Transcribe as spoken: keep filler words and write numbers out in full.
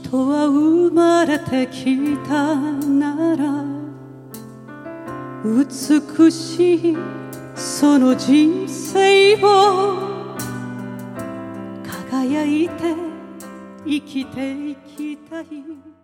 人は生まれてきたなら美しいその人生を輝いて生きていきたい。